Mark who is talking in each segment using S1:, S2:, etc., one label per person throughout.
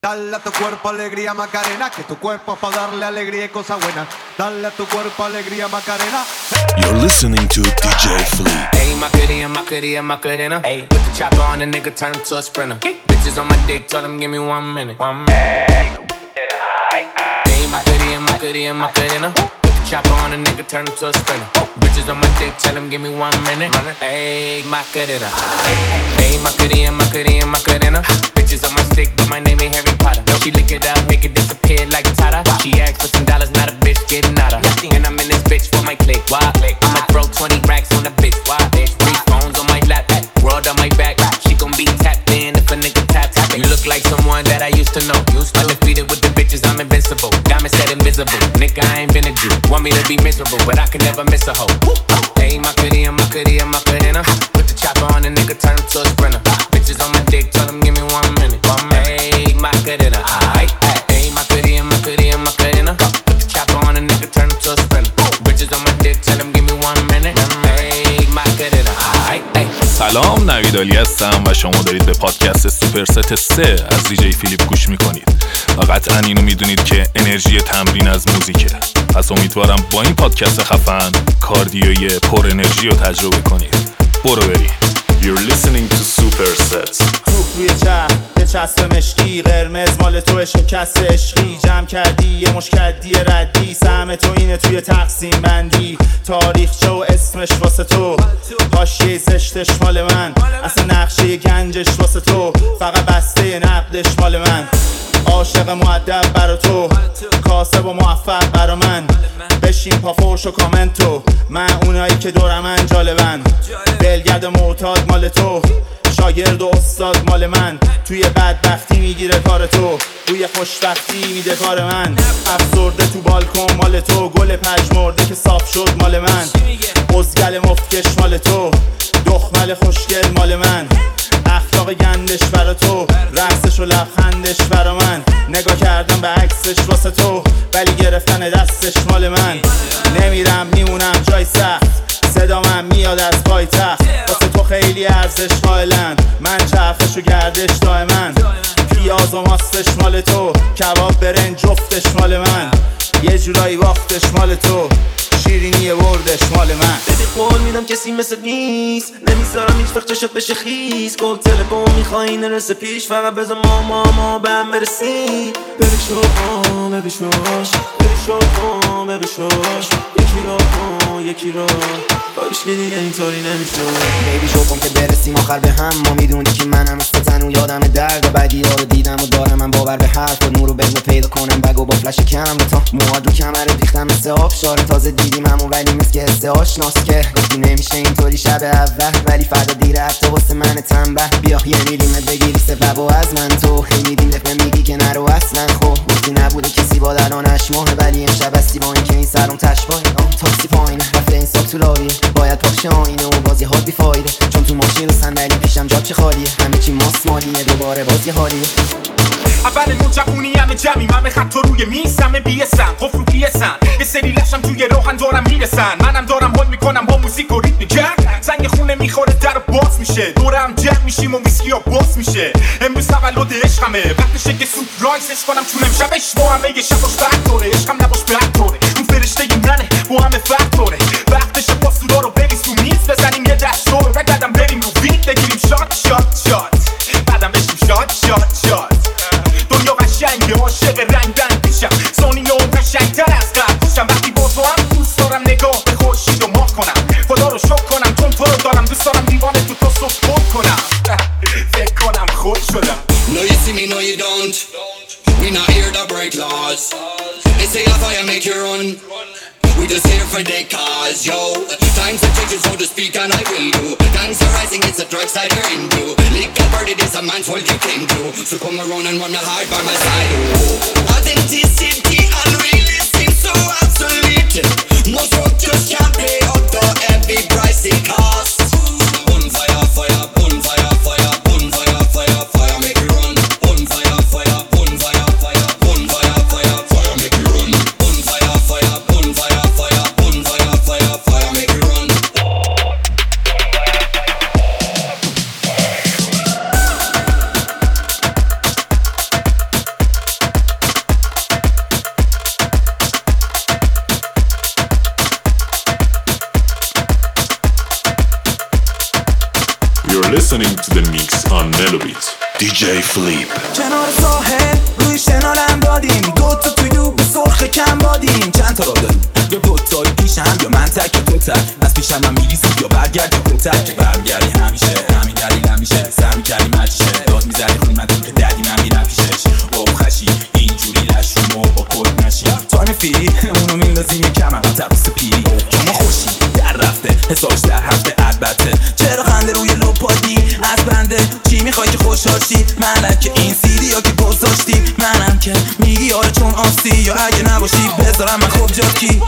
S1: Dale a tu cuerpo alegría Macarena, que tu cuerpo es para darle alegría y cosas buenas. Dale a tu cuerpo alegría Macarena.
S2: You're listening to DJ Flea.
S3: Hey, Macarena. Hey, put the chopper on the nigga, turn him to a sprinter. Bitches on my dick, tell him give me 1 minute. Hey, Macarena. Put the chopper on the nigga, turn him to a sprinter. Bitches on my dick, tell him give me 1 minute. Hey, Macarena. Hey, Macarena. Bitches on my stick, but my name ain't Harry Potter. She lick it up, make it disappear like Tata. She asked for some dollars, not a bitch getting nada. And I'm in this bitch for my click. Why? I'ma throw 20 racks on the bitch. Why? 3 phones on my lap, world on my back. She gon' be tapped in if a nigga tap. You look like someone that I used to know. Undefeated with the bitches, I'm invincible. Diamond said invisible. Nigga, I ain't been a Jew. Want me to be miserable, but I can never miss a hoe. Hey, Macarena. Put the chopper on the nigga, turn him to a sprinter. Bitches on my dick, tell him give me 1 minute. Hey, Macarena. Hey, Macarena. Put the chopper on the nigga, turn him to a sprinter. Bitches on my dick, tell him give me 1 minute. Hey, Macarena.
S2: سلام، نوید علی هستم و شما دارید به پادکست سوپرست 3 از دیجی فیلیپ گوش میکنید و قطعا اینو میدونید که انرژی تمرین از موزیکه. پس امیدوارم با این پادکست خفن کاردیوی پر انرژی رو تجربه کنید. برو بریم. You're listening to Supersets.
S4: روی یه چسب مشکی قرمز مال تو شکست عشقی جمع کردی یه مشکدی ردی سهم تو اینه توی تقسیم بندی تاریخچه و اسمش واسه تو حاشیه زشتش مال من اصلا نقشه گنجش واسه تو فقط بسته نقدش مال من عاشق مؤدب برا تو کاسب و موفق برا من بشین پا فوش و کامنتو من اونایی که دورمن جالبن بلگرد معتاد مال تو شاگرد و استاد مال من توی بدبختی میگیره کار تو روی خوشبختی میده کار من افسرده تو بالکن مال تو گل پژمرده که صاف شد مال من بزگل مفتکش مال تو دخمل خوشگل مال من اخلاق گندش برا تو رقصش و لبخندش برا من نگاه کردم به عکسش واسه تو ولی گرفتن دستش مال من نمیرم میمونم جای سخت صدا من میاد از پایتخت واسه تو خیلی ارزش قائلن من چرخش و گردش دائما پیاز و ماستش مال تو کباب برنج جفتش مال من یه جورایی باختش مال تو شیرینی بردش مال من
S5: بده قول میدم کسی مثل نیست نمیذارم هیچ وقت چشت بشه خیز گل تلفن میخوایی نرسه پیش فقط بذار ما به هم برسیم ببیشوش یکی رو کاریش که دیگه اینطوری نمیشه
S6: بیبی شو کن که برسیم آخر به هم ما میدونی که منم از تنو یادم درد و بعدی ها رو دیدم و دارم من باور به حرف و نورو بزن پیدا کنم بگو با فلش کم تا موهاد رو کمر ریختم مثل آب شاره تازه دیدیم همون ولی مثل که حس آشناست که گفتی نمیشه اینطوری شب اول ولی فردا دیره حتی واسه من تنبه بیا یه میلیمت بگیری سبب و از من تو هی میدیم دفعه میگی که نرو اصلا خب گفتی نبوده کسی با درانش ماه ولی امشب هستی با این که این سرم تشباه تاکسی پایینه رفته این ساک تو لاویه باید پاکشه آینه و بازی ها بیفایده چون تو ماشین و صندلی پیشم جا چه خالیه همه چی ماست مالیه دوباره بازی حالیه
S7: اول نوجوانی همه جمعی همه خط روی میز همه بیسن قفل رو پیسن یه سری لشم توی راهن دارم میرسن منم دارم حال میکنم با موزیک و ریتم گرم زنگ خونه میخوره در باز میشه دورم جمع میشیم و ویسکی ها باز میشه امروز تولد عشقمه وقتشه که سورپرایزش کنم چون امشبش با همه یه شباش بد داره عشقم نباش بد داره اون فرشته منه با همه فرق داره وقتشه با سودا رو بریز تو میز بزنیم یه دست رو بعدم بریم رو بیت بگیریم شات بعدم بشیم شات دنیا قشنگه عاشق رنگ پیشم ثانیه اون قشنگتر از قبلشم وقتی با تو هم دوست دارم نگاه به خورشید و ماه کنم خدا رو شکر کنم چون تو رو دارم دوست دارم دیوانه تو سپورت کنم فکر کنم خود شدم
S8: No you see me, no you don't We not here to break laws They say a fire make you run We just here for the cause, yo Times are changing so to speak and I will do Gangs are rising, it's a drug side you're into Legal bird, it is a man's world you came to So come around and run the hard by my side, oh Authenticity and reality seems so obsolete Most rock just can't pay up the heavy price it costs Bonfire, fire, bonfire, fire, bonfire, fire, fire, make it run Bonfire, fire, bonfire, fire, bonfire, fire, fire, make it run Bonfire, fire, bonfire, fire, bonfire, fire, fire, make it run
S2: listening to the mix on Mellow Beats. DJ Flip.
S9: کنار ساحل روی شنالم دادیم، دوتا توی دوب سرخ کم بادیم. چند تا را داریم یا دوتایی پیشم یا من تک تو تک، از پیشم من میریزی یا برگرد یا تو تک. که برگردی همیشه همین دلیل همیشه، سر میکردی مجیشه داد میزدی خونمتون که دردی من میرم پیشش. او خشی اینجوری لشوم و با کل نشی تایم فیری اونو میندازیم یه کمر تبوس پیری. شما خوشی در رفته حسابش در هفته البته، چرا خنده روی لپادی از بنده؟ چی میخوای که خوشحال شی؟ منم که این سیدی ها که گذاشتی، منم که میگی آره چون آستی، یا اگه نباشی بذارم من خوب جا کی.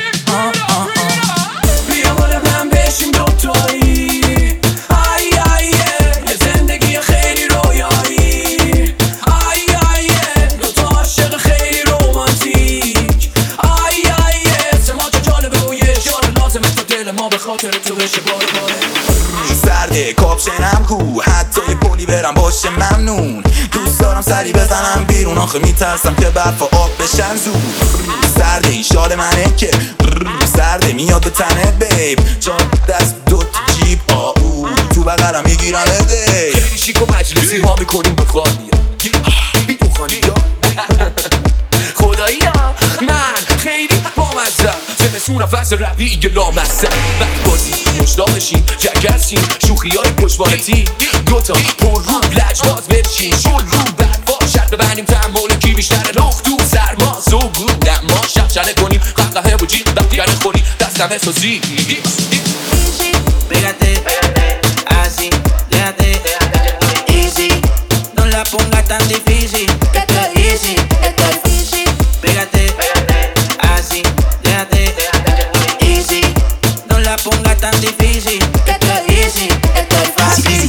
S9: بیا بالا من بشیم دوتایی، آی آیه یه زندگی خیلی رویایی، آی آیه دوتا عاشق خیلی رومانتیک، آی آیه سماجا جالبه و یه جاره لازمه تا دل ما به خاطر تو بشه باره باره. سرده کاپشنم کو حتی یه پولی برم باشه ممنون، دوست دارم سری بزنم بیرون آخه میترسم که برف و آب بشن زود. سرده این شال منه که سرده میاد به تنه بیب، چون دست دوت جیب آو تو بغرم میگیرم دی. خیلی شیک و مجلسی ها میکنیم با خانیه بی تو خانیه خدایی ها من خیلی بامزم، زمستون فصل روی یه لامسته وقت بازی مشتاقشیم جگرسیم شوخی های پشوانتی دوتا پر رو لجباز برشیم شل رو برفا شرط ببندیم تنبول کی بیشتر لخت تو سرما سوگو نما شب چله کنیم قهقه و جیب وقتی گره خوریم دستم احساسی. Pégate, así, déjate, easy, no la pongas tan difícil, esto es easy, esto es easy. Pégate, así, déjate, easy, no la pongas tan difícil, esto es easy, esto es fácil.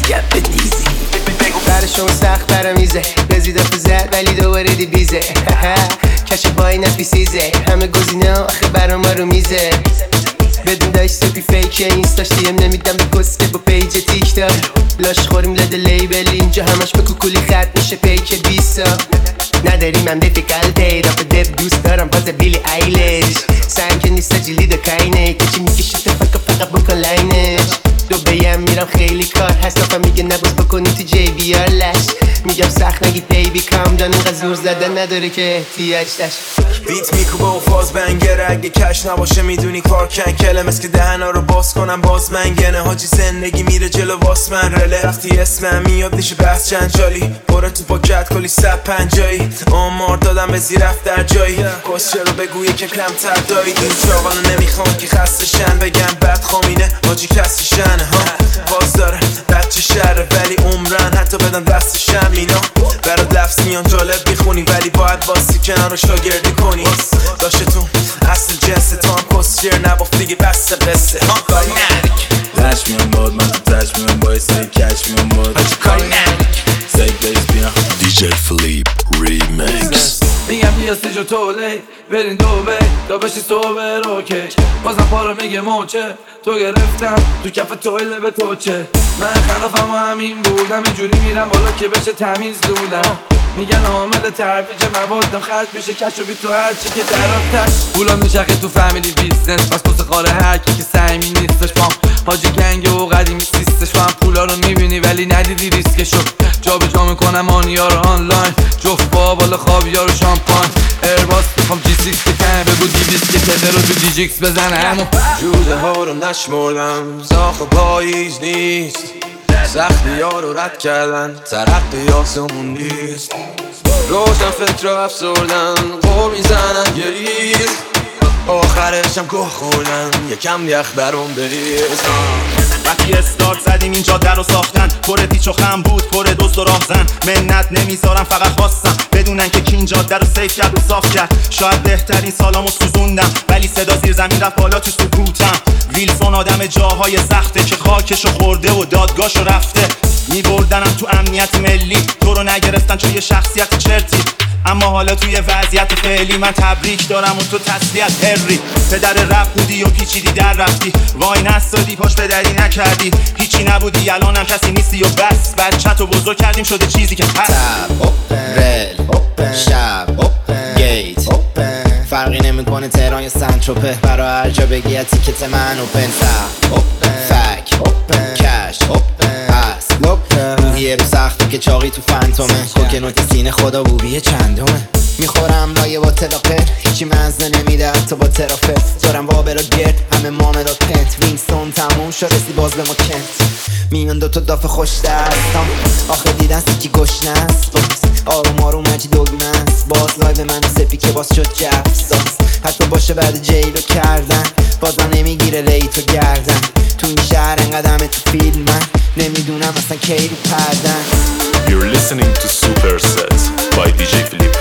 S10: برشون سخت برمیزه رزیده فزد ولی دوباره دی بیزه کش پای نفیسیزه همه گزینه آخه برا ما رو میزه بدون داشت سپی فیکه اینستاش دیم نمیدم به کسکه با پیج تیک تاک لاش خوریم لده لیبل اینجا همش به کوکولی خط میشه پیک 20 نداریم هم دیفیکالته راپ دب دوست دارم باز بیلی ایلش سعیم که نیستا جلیدو کاینه کچی میکشه تفکر فقط بکن لاینش دو بیم میرم خیلی کار هست نفهم میگه نباز بکنی تو جی بی آر لش میگم سخت نگید بیبی کام دان اینقدر زور زدن نداره که احتیاج داشت.
S9: بیت میکوبه و فاز بنگره اگه کش نباشه میدونی کار کنکله مثل که دهنا رو باز کنم باز منگنه حاجی زندگی میره جلو واس من رله وقتی اسمم میاد میشه بحث جنجالی پره تو پاکت کلی 150 آمار دادم به زیرفت در جایی کسچه رو بگویی که کمتر دایی این چاقانو نمیخوان که خسته شن بگم بد خامینه حاجی کسی شنه ها باز داره بچه شهره ولی عمرن حتی بدن دستشم اینا برات لفظ میان جالب میخونی ولی باید باسی کنار رو شاگردی کنی داشته تو اصل جنس تو هم کسچر نبافت دیگه بسته قصه ها کاری نرک لش میان باد من تو تش میان باید سری کش میان باد حاجی کاری نرک سید بیس بیان
S2: DJ Flip Remix.
S11: میگم بیا سیج و تولی برین دوبه تا بشی سوبر اوکی بازم پارو میگه موچه تو گرفتم تو کف تویله به توچه من خلافم و همین بودم اینجوری میرم بالا که بشه تمیز دودم میگن عامل ترویج موادم خرج میشه کش و بی تو هرچی که در آتش پولا میچخه تو فامیلی بیزنس بس کس قاره هرکی که سعیمی نیستش بام حاجی کنگه و قدیمی سیستش من پولا رو میبینی ولی ندیدی ریسکشو جا به جا میکنم آنیا رو آنلاین جفت با بالا خوابیا رو شامپاین ایرباس میخوام جی سیکس کنه بگو دیویس که تده رو تو دیجیکس بزنم
S9: جوزه ها رو نشمردم زاخ پاییز نیست سختی ها رو رد کردن ترقی آسمون نیست روشن فکر رو افسردن قور میزنن گریز آخرشم گوه خوردن یکم یخ برام بریز وقتی استارت زدیم این جاده رو ساختن پر پیچ و خم بود پر دوست و راهزن منت نمیذارم فقط خواستم بدونن که کی این جاده رو سیف کرد و صاف کرد شاید بهترین سالامو سوزوندم ولی صدا زیر زمین رفت بالا تو سکوتم ویلسون آدم جاهای سخته که خاکشو خورده و دادگاهشو رفته میبردنم تو امنیت ملی تو رو نگرفتن چون یه شخصیت چرتی اما حالا توی وضعیت فعلی من تبریک دارم و تو تسلیت هری پدر رپ بودی و پیچیدی در رفتی وای نستادی پاش به دری نکردی هیچی نبودی الانم کسی نیستی و بس بچه تو بزرگ کردیم شده چیزی که هست
S6: رل شب گیت فرقی نمیکنه تهران یا سنتروپه برای هر جا بگی تیکت من اوپن فک کش پس یه رو سخته که چاقی تو فنتومه کوکنوت سینه خدا بوبیه چندمه میخورم لایه با تلاپر هیچی مزه نمیده حتی با ترافت دارم وابرا گرد همه مامداد پنت وینستون تموم شد رسی باز به ما کنت میمن دوتا دافه خوش دستم آخه دیدن سیکی گشنست باز آروم آروم هرچی دگمه است باز لایو من سپی که باز شد جفزاز حتی باشه بعد جیلو کردن بازم نمیگیره لیتو گردن تو این شهر انقدمه تو فیلم من نمیدونم اصلا کی رو پردن.
S2: You're listening to Superset by DJ Philip.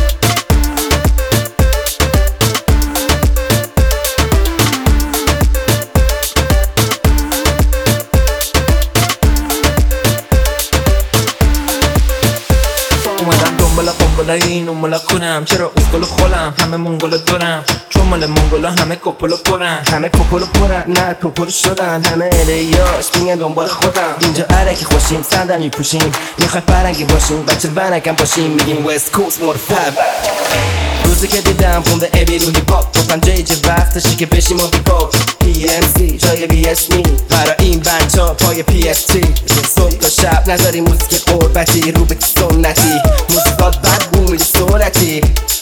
S3: اومدم دنبال قنبلای این اونمالا کنم چرا اسکلو خولم همه منگولو دارم چون مال منگولا همه کپولو پرن
S10: همه کپولو پرن نه کپولو شدن همه الیاس میگن دنبال خودم اینجا عرکی خوشیم صندل میپوشیم میخوای فرنگی باشیم بچه ونکم باشیم میگیم وست کوست مرفب روزی که دیدم خونده بیرونی پاپ گفتم جیجه وقتشی که بشیم و بیپاپ PMC جای BSمی برای این بچه ها پای PST صبح تا شب نداری موزیک قربتی رو به سنتی موزیکات بد بود سرعتی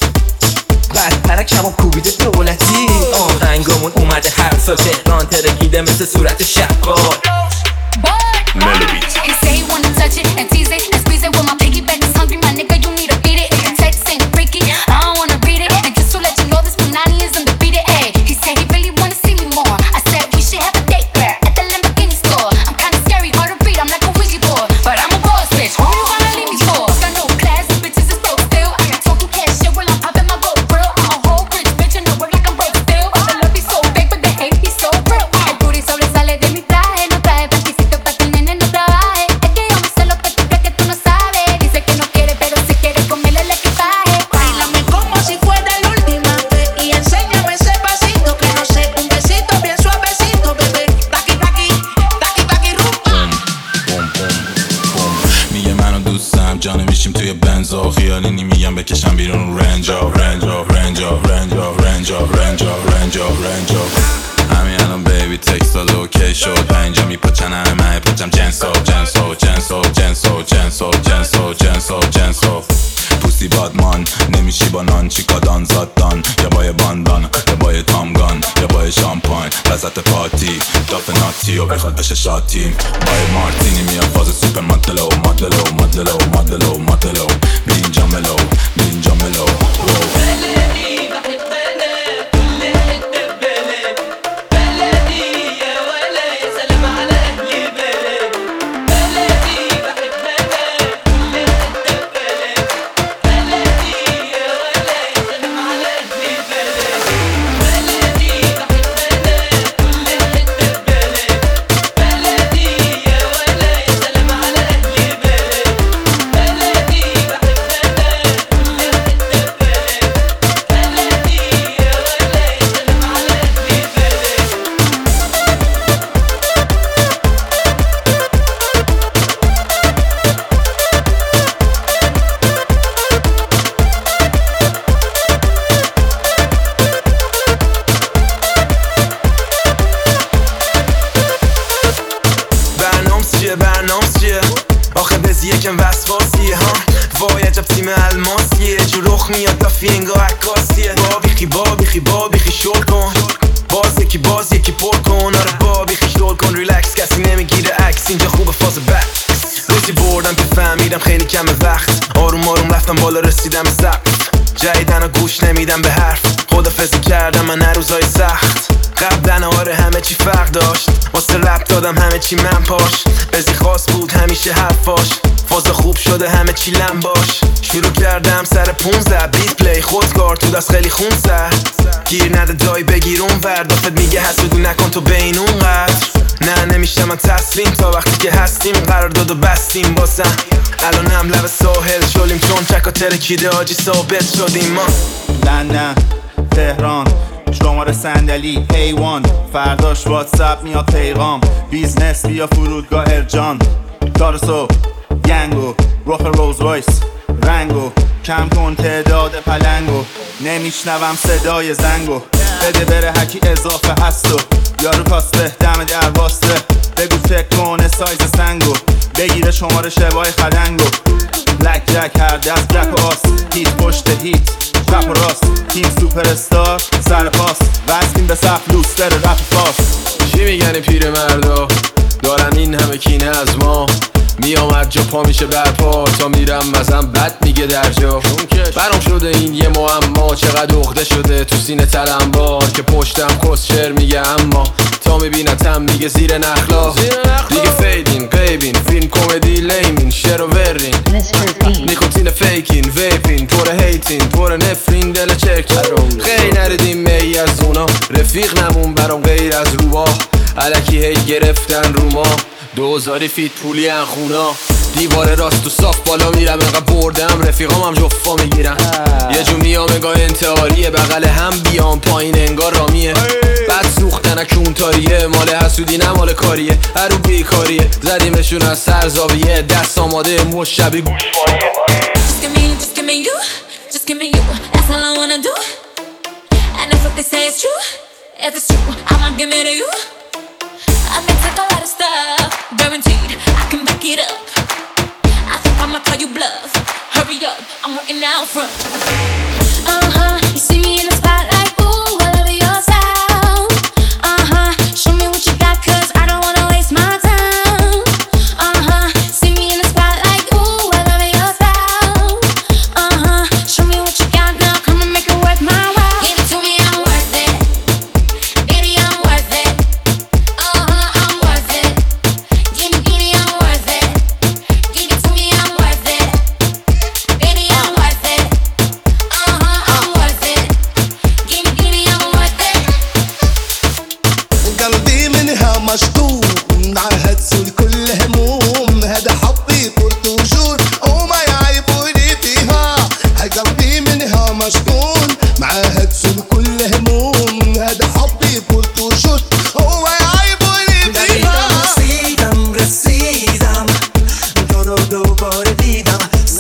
S10: بعد پرک همون کوبیده دولتی
S3: رنگامون اومده حرفا تهران ترکیده مثل صورت شبکار
S2: Melobit.
S12: He say he wanna touch it and tease it and squeeze it with my piggyback is hungry, my nigga, you need to beat it. If the text ain't freaky, I don't wanna read it. And just to let you know, this Punani is undefeated. Ay, he said he really wanna see me more. I said we should have a date back at the Lamborghini store. I'm kinda scary, hard to read, I'm like a Ouija board, but I'm a boss bitch. Who you wanna leave me for? Got no class, these bitches is broke still. I got talking cash shit while I'm popping my gold grill. I'm a whole rich bitch and I work like I'm broke still. The love be so fake, but the hate be so real. El booty sobresale de mi traje, no trae panticito pa' que el nene no trabaje. Es que yo me sé lo que tú crees que tú no sabes. Dice que no quiere, pero si quiere comerle el equipaje.
S9: Báilame como si fuera la última vez y enséñame ese pasito que no sé, un besito bien suavecito, bebé. Taqui taqui, taqui taqui rumba.
S2: بوم بوم بوم میگه منو دوستم جانه میشیم توی بنزا خیالی میگم بکشم بیرون رنجا رنجا رنجا رنجا رنجا رنجا رنجا رنجا همین الان بیبی تکست داد اوکی شد اینجا میپاچن همه پاچم جنسو جنسو جنسو جنسو جنسو جنسو جنسو جنسو پوستی بادمان نمیشی با نان چیکادان زادان یا بای باندان یا بای تامگان یا بای شامپاین وسط پاتی داف ناتی و بخواد بشه شاتیم بای مارتینی میاد فاز سوپر مدلو مدلو مدلو مدلو مدلو بی اینجا ملو بی اینجا ملو
S5: برنامس چیه آخه بزی یکم وسواسیه ها وای عجب تیم الماسیه جو رخ میاد دافی انگاه عکاسیه با بیخی شل کن باز یکی پر کن آره با بیخی شل کن ریلکس کسی نمیگیره عکس اینجا خوبه فاز بک روزی بردم که فهمیدم خیلی کم وقت آروم آروم رفتم بالا رسیدم سقف جدیدن و گوش نمیدم به حرف خدافظی کردم من هر روزای سخت قبلن آره همه چی فرق داشت واسه رپ دادم همه چی من پاش بزی خاص بود همیشه حرفاش فاز خوب شده همه چی لم باش شروع کردم سر 15 بیت پلی خودکار تو دست خیلی خون سر گیر نده دای بگیر اون وردافت میگه حسودی نکن تو بین اون قدر نه نمیشه من تسلیم تا وقتی که هستیم قرار داد و بستیم باسم الان هم لب ساحل شلیم چون چکا ترکیده آجی ثابت شدیم ما
S4: لندن تهران شماره صندلی A1 فرداش واتساپ میاد پیغام بیزنس بیا فرودگاه ارجان دارسو گنگو روخ روز وایس رنگو کم کن تعداد پلنگو نمیشنوم صدای زنگو بده بره هکی اضافه هستو یارو کاسته دم در واسطه بگو چک کنه سایز سنگو بگیره شماره شبای خدنگو بلک جک هر دست جک و آس هیت پشت هیت چپ و راست تیم سوپر استار سر پاس وستیم به صف لوستر رپ فاس
S13: چی میگن پیر مردا دارن این همه کینه از ما میامد جا پا میشه برپا تا میرم مزم بد میگه در جا برام شده این یه معما چقدر عقده شده تو سینه تلمبار که پشتم کسچر میگه اما تا میبینتم میگه زیر نخلا دیگه فیدین قیبین فیلم کمدی لیمین شر و ورین نیکوتین فیکین ویپین پر هیتین پر نفرین دل چک خیلی نردیم می از اونا رفیق نمون برام غیر از روباه الکی هی گرفتن رو ما 2000 فیت پولی ان خونا دیوار راست و صاف بالا میرم انقدر بردم رفیقام هم جفا میگیرم یه جو میام انگاه انتحاریه بغل هم بیام پایین انگار رامیه بعد سوختن اکون تاریه مال حسودی نه مال کاریه هرو بیکاریه زدیمشون از سر زاویه دست آماده مشبی گوشوانیه
S12: Just give me you, just give me you, that's all I wanna do. And if what they say is true, if it's true, I'ma give it to you. I may take a lot of stuff, guaranteed I can back it up. I think I'ma call you bluff. Hurry up, I'm working out front. You see me in the spotlight, ooh, I love your style. Show me what you got, 'cause I don't wanna waste my time. See me in the spotlight, ooh, I love your style. Show me what you got now, come and make it worth my while. Give it to me, I'm worth it. Baby, I'm worth it. I'm worth it. Give me, I'm worth it. Give it to me, I'm worth it. Baby, I'm worth it. I'm worth it. Give me, I'm worth it.
S14: قلبي منها مشطوب عهد سول كل هموم هذا حبي بورتوجور وما يعيبوني فيها قلبي منها مشطون معاهد سول كل هموم هذا حبي بورتوجور وما يعيبوني فيها رسیدم رسیدم تو رو دوباره دیدم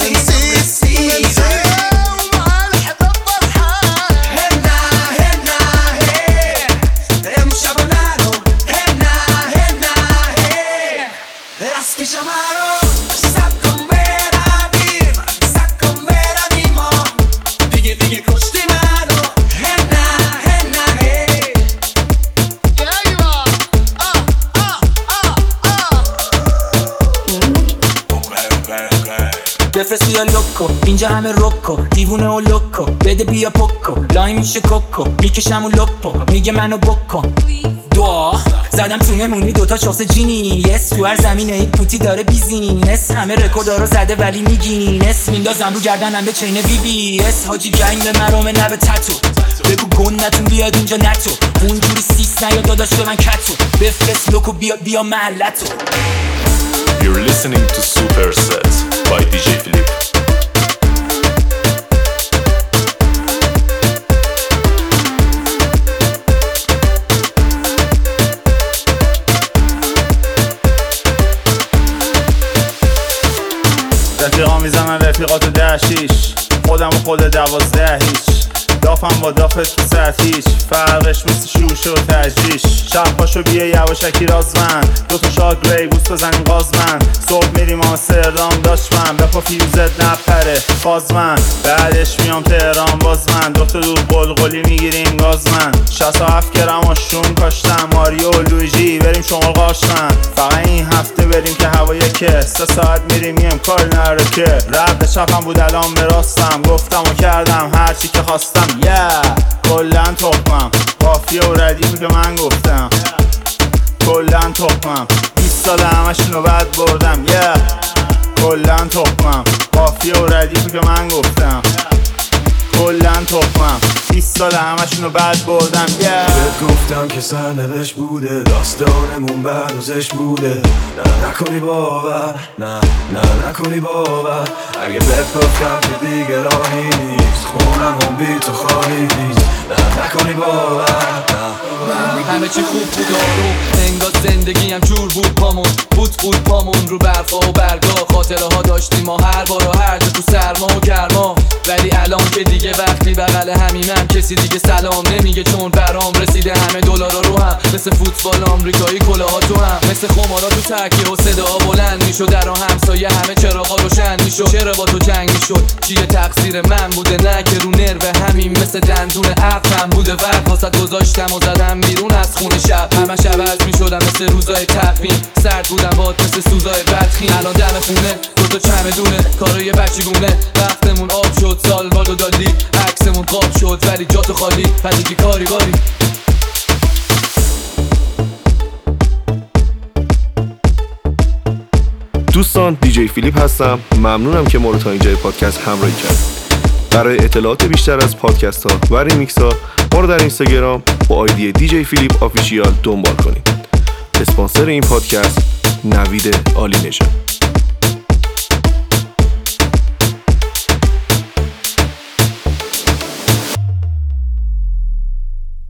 S9: بفرست بیا لوکو اینجا همه روکو دیوونه و لوکو بده بیا پوکو لای میشه کوکو میکشم و لپو میگه منو بکن دعا زدم تو نمونی دوتا شخص جینی یس تو هر زمینه ای پوتی داره بیزینس همه رکوردا رو زده ولی میگینس میندازم رو گردنم به چین بی بی اس حاجی گنگ به مرامه نه به تتو بگو گندتون بیاد اینجا نتو اونجوری سیس نیا داداش به من کتو بفرست لوکو بیا محلتو.
S2: You're listening to Super Set by DJ Philip.
S4: رفیقا میزنن رفیقاتو 10-6 خودم و خود 12 هیچ دافم با دافت تو سطح هیچ فرقش مثل شوشه و تجریش شب پاشو بیا یواشکی رازمن دوتا شاد گری بوست بزنیم غازمن صبح میریم آمستردام داشت من بپا فیوزت نپره فازمن بعدش میام تهران باز من دوتا دور قلقلی میگیریم گازمن 67 گرم آشون کاشتم ماریو و لویجی بریم شمال قاشمن فقط این هفته بریم که هوای که 3 ساعت میریم میم کار نره که رب به چپم بود الان به راستم گفتم و کردم هرچی که خواستم کلن تخمم قافیه و ردیفی که من گفتم کلن تخمم 20 سال همشونو بد بردم کلن تخمم قافیه و ردیفی که من گفتم کلن تخمم 20 سال همشونو بد بردم
S11: بهت گفتم که سرنوشت بوده داستانمون بردازش بوده نه نکنی باور نه نکنی باور اگه بپفتم که دیگه راهی نیست خونم هم بی تو خواهی نیست نه نکنی باور همه چی خوب بود آروم، انگار زندگیم جور بود پامون، بود پامون رو برفا و برگا. خاطره ها داشتیم ما هر بار و هر جا تو سرما و گرما. ولی الان که دیگه وقتی بغل همینم کسی دیگه سلام نمیگه، چون برام رسیده همه دلارا رو هم. مثل فوتبال آمریکایی کلاها تو هم، مثل خمارا تو تکیه و صدا بلند میشد، در همسایه همه چراغا روشن میشد. چرا با تو جنگ میشد؟ چیه تقصیر من بوده؟ نه که رو نرو همین مثل دندون عقلم بوده. وقت واسط گذاشتم و زدم بیرون از خونه شب، همه شب عوض میشدم مثل روزای تقویم. سرد بودم باد مثل سوزای بدخیم. الان دم خونه دوتا چمدونه کارای بچگونه. وقتمون آب شد، سال بادو دادی، عکسمون قاب شد ولی جاتو خالی. پدیکی کاری باری.
S15: دوستان، دیجی فیلیپ هستم. ممنونم که ما رو تا اینجای پادکست همراهی کردید. برای اطلاعات بیشتر از پادکست ها و ریمیکس ها ما رو در اینستاگرام با آیدی دیجی فیلیپ آفیشیال دنبال کنید. اسپانسر این پادکست نوید عالی نژاد.